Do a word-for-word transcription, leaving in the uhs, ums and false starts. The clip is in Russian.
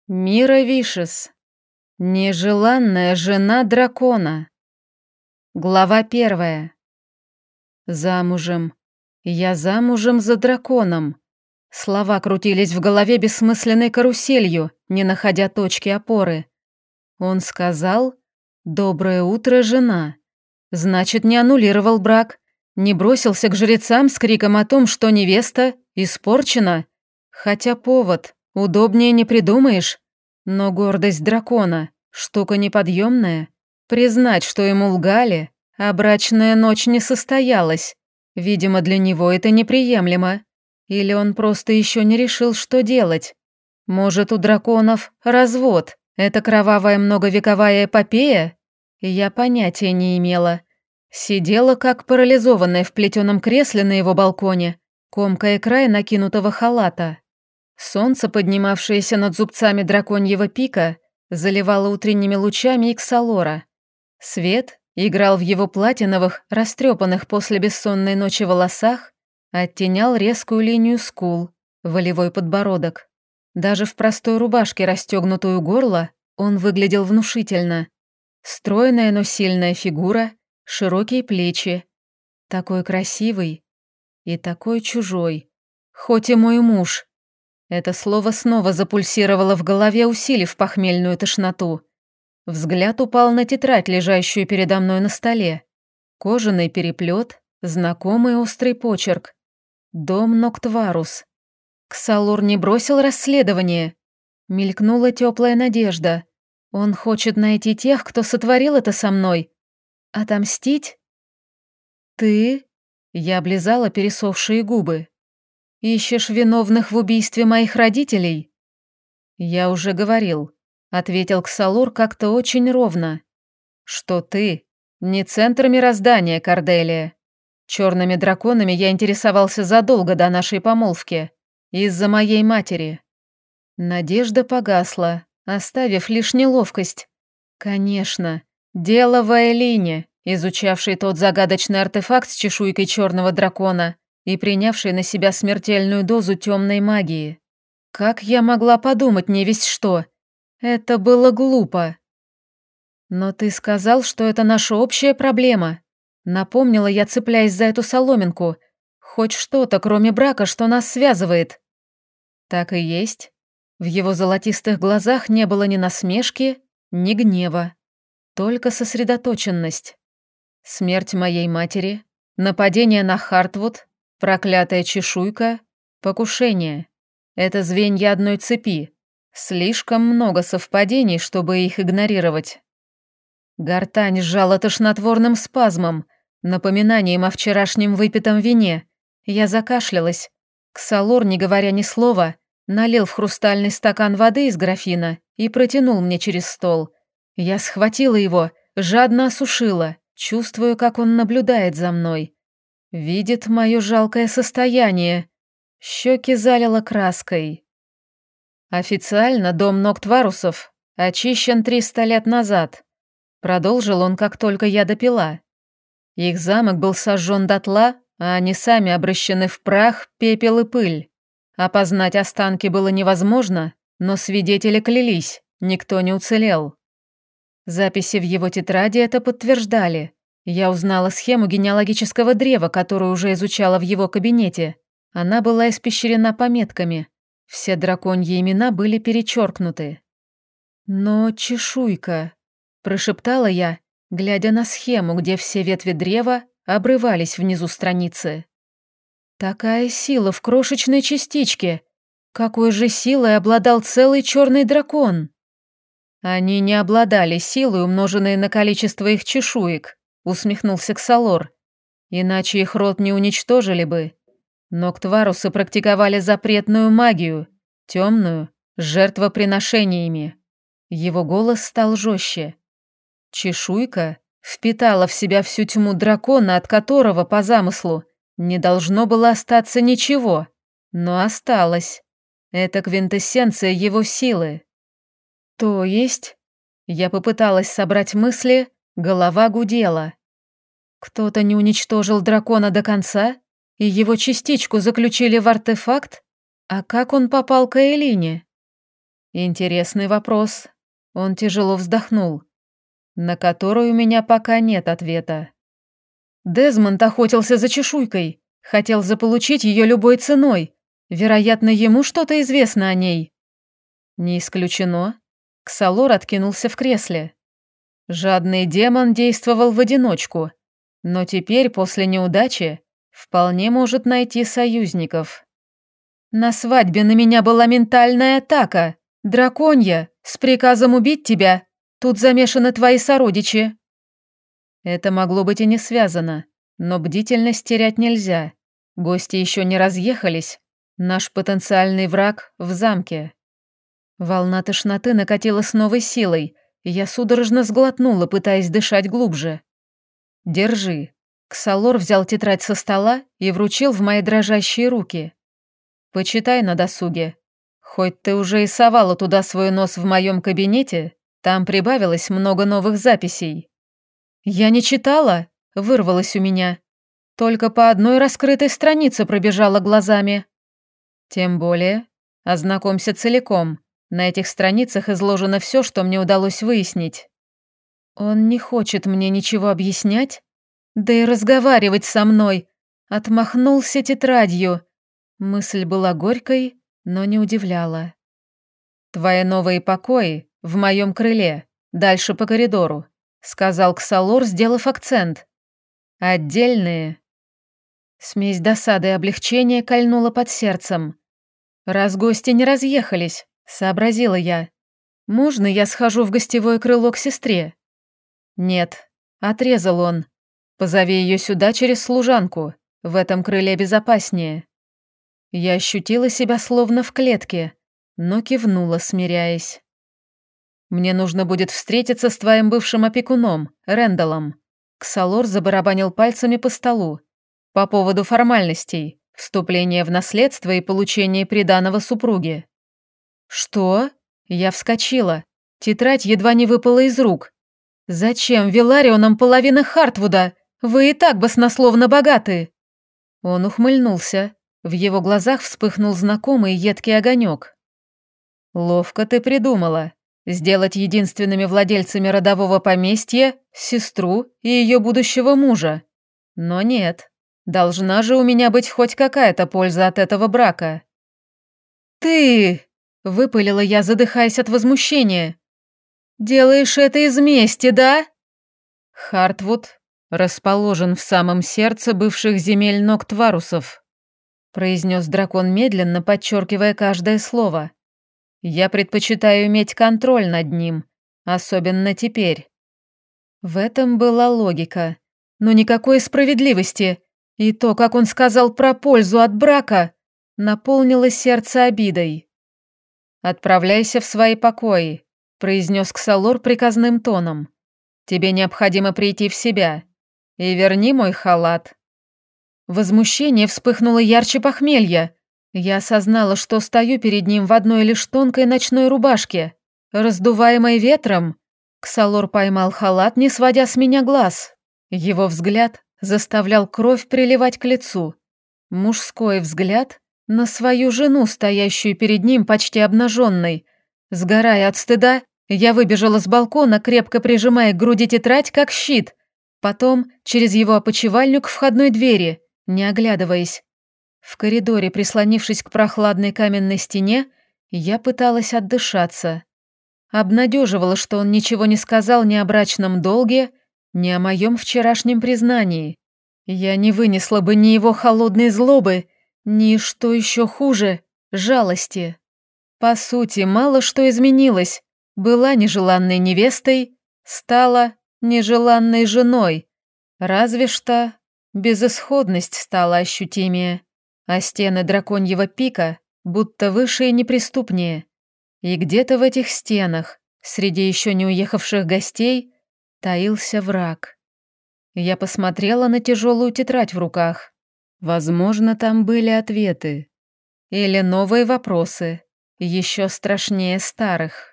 Мира Вишес. Нежеланная жена дракона. Глава первая. Замужем. Я замужем за драконом. Слова крутились в голове бессмысленной каруселью, не находя точки опоры. Он сказал: «Доброе утро, жена». Значит, не аннулировал брак, не бросился к жрецам с криком о том, что невеста испорчена. Хотя повод удобнее не придумаешь. Но гордость дракона — штука неподъемная. Признать, что ему лгали, а брачная ночь не состоялась. Видимо, для него это неприемлемо. Или он просто еще не решил, что делать. Может, у драконов развод — это кровавая многовековая эпопея? Я понятия не имела. Сидела как парализованная в плетеном кресле на его балконе, комкая край накинутого халата. Солнце, поднимавшееся над зубцами драконьего пика, заливало утренними лучами Иксалора. Свет играл в его платиновых, растрепанных после бессонной ночи волосах, оттенял резкую линию скул, волевой подбородок. Даже в простой рубашке, расстегнутой у горла, он выглядел внушительно. Стройная, но сильная фигура, широкие плечи. Такой красивый и такой чужой. Хоть и мой муж. Это слово снова запульсировало в голове, усилив похмельную тошноту. Взгляд упал на тетрадь, лежащую передо мной на столе. Кожаный переплет, знакомый острый почерк. Дом Ноктварус. Ксалор не бросил расследование. Мелькнула теплая надежда. Он хочет найти тех, кто сотворил это со мной. Отомстить? Ты? Я облизала пересохшие губы. Ищешь виновных в убийстве моих родителей? Я уже говорил, ответил Ксалор как-то очень ровно, что ты не центр мироздания, Корделия. Черными драконами я интересовался задолго до нашей помолвки, из-за моей матери. Надежда погасла, оставив лишь неловкость. Конечно, дело в Аэлине, изучавшей тот загадочный артефакт с чешуйкой черного дракона и принявшей на себя смертельную дозу темной магии. Как я могла подумать не весть что? Это было глупо. Но ты сказал, что это наша общая проблема. Напомнила я, цепляясь за эту соломинку. Хоть что-то, кроме брака, что нас связывает. Так и есть. В его золотистых глазах не было ни насмешки, ни гнева. Только сосредоточенность. Смерть моей матери, нападение на Хартвуд, проклятая чешуйка, покушение. Это звенья одной цепи. Слишком много совпадений, чтобы их игнорировать. Гортань сжала тошнотворным спазмом, напоминанием о вчерашнем выпитом вине. Я закашлялась. Ксалор, не говоря ни слова, налил в хрустальный стакан воды из графина и протянул мне через стол. Я схватила его, жадно осушила, чувствую, как он наблюдает за мной. Видит мое жалкое состояние. Щеки залило краской. Официально дом Ноктварусов очищен триста лет назад. Продолжил он, как только я допила. Их замок был сожжен дотла, а они сами обращены в прах, пепел и пыль. Опознать останки было невозможно, но свидетели клялись, никто не уцелел. Записи в его тетради это подтверждали. Я узнала схему генеалогического древа, которую уже изучала в его кабинете. Она была испещрена пометками. Все драконьи имена были перечеркнуты. «Но чешуйка», — прошептала я, глядя на схему, где все ветви древа обрывались внизу страницы. «Такая сила в крошечной частичке. Какой же силой обладал целый черный дракон?» «Они не обладали силой, умноженной на количество их чешуек», — усмехнулся Ксалор. «Иначе их род не уничтожили бы. Ноктварусы практиковали запретную магию, темную, с жертвоприношениями». Его голос стал жестче. Чешуйка впитала в себя всю тьму дракона, от которого, по замыслу, не должно было остаться ничего, но осталось. Это квинтэссенция его силы. То есть... Я попыталась собрать мысли, голова гудела. Кто-то не уничтожил дракона до конца, и его частичку заключили в артефакт? А как он попал к Аэлине? Интересный вопрос. Он тяжело вздохнул, на который у меня пока нет ответа. Дезмонд охотился за чешуйкой, хотел заполучить ее любой ценой. Вероятно, ему что-то известно о ней. Не исключено. Ксалор откинулся в кресле. Жадный демон действовал в одиночку, но теперь, после неудачи, вполне может найти союзников. На свадьбе на меня была ментальная атака. Драконья, с приказом убить тебя. Тут замешаны твои сородичи. Это могло быть и не связано, но бдительность терять нельзя. Гости еще не разъехались. Наш потенциальный враг в замке. Волна тошноты накатила с новой силой. Я судорожно сглотнула, пытаясь дышать глубже. «Держи». Ксалор взял тетрадь со стола и вручил в мои дрожащие руки. «Почитай на досуге. Хоть ты уже и совала туда свой нос в моем кабинете, там прибавилось много новых записей». «Я не читала», — вырвалось у меня. Только по одной раскрытой странице пробежала глазами. «Тем более, ознакомься целиком. На этих страницах изложено все, что мне удалось выяснить». «Он не хочет мне ничего объяснять? Да и разговаривать со мной. Отмахнулся тетрадью». Мысль была горькой, но не удивляла. «Твои новые покои в моем крыле, дальше по коридору», — сказал Ксалор, сделав акцент. «Отдельные». Смесь досады и облегчения кольнула под сердцем. «Раз гости не разъехались», — сообразила я. «Можно я схожу в гостевое крыло к сестре?» «Нет», — отрезал он. «Позови ее сюда через служанку. В этом крыле безопаснее». Я ощутила себя словно в клетке, но кивнула, смиряясь. «Мне нужно будет встретиться с твоим бывшим опекуном, Рэндаллом». Ксалор забарабанил пальцами по столу. «По поводу формальностей, вступления в наследство и получения приданого супруги». «Что?» Я вскочила. Тетрадь едва не выпала из рук. «Зачем Виларионам половина Хартвуда? Вы и так баснословно богаты!» Он ухмыльнулся. В его глазах вспыхнул знакомый едкий огонек. «Ловко ты придумала. Сделать единственными владельцами родового поместья сестру и ее будущего мужа. Но нет, должна же у меня быть хоть какая-то польза от этого брака». «Ты!» — выпалила я, задыхаясь от возмущения. «Делаешь это из мести, да?» «Хартвуд расположен в самом сердце бывших земель Ноктварусов», произнес дракон медленно, подчеркивая каждое слово. «Я предпочитаю иметь контроль над ним, особенно теперь». В этом была логика, но никакой справедливости, и то, как он сказал про пользу от брака, наполнило сердце обидой. «Отправляйся в свои покои», — произнес Ксалор приказным тоном. «Тебе необходимо прийти в себя. И верни мой халат». Возмущение вспыхнуло ярче похмелья. Я осознала, что стою перед ним в одной лишь тонкой ночной рубашке, раздуваемой ветром. Ксалор поймал халат, не сводя с меня глаз. Его взгляд заставлял кровь приливать к лицу. Мужской взгляд на свою жену, стоящую перед ним почти обнаженной. Сгорая от стыда, я выбежала с балкона, крепко прижимая к груди тетрадь, как щит. Потом через его опочивальню к входной двери, не оглядываясь. В коридоре, прислонившись к прохладной каменной стене, я пыталась отдышаться. Обнадеживала, что он ничего не сказал ни о брачном долге, ни о моем вчерашнем признании. Я не вынесла бы ни его холодной злобы, ни, что еще хуже, жалости. По сути, мало что изменилось. Была нежеланной невестой, стала нежеланной женой. Разве что безысходность стала ощутимее, а стены драконьего пика будто выше и неприступнее. И где-то в этих стенах, среди еще не уехавших гостей, таился враг. Я посмотрела на тяжелую тетрадь в руках. Возможно, там были ответы. Или новые вопросы, еще страшнее старых.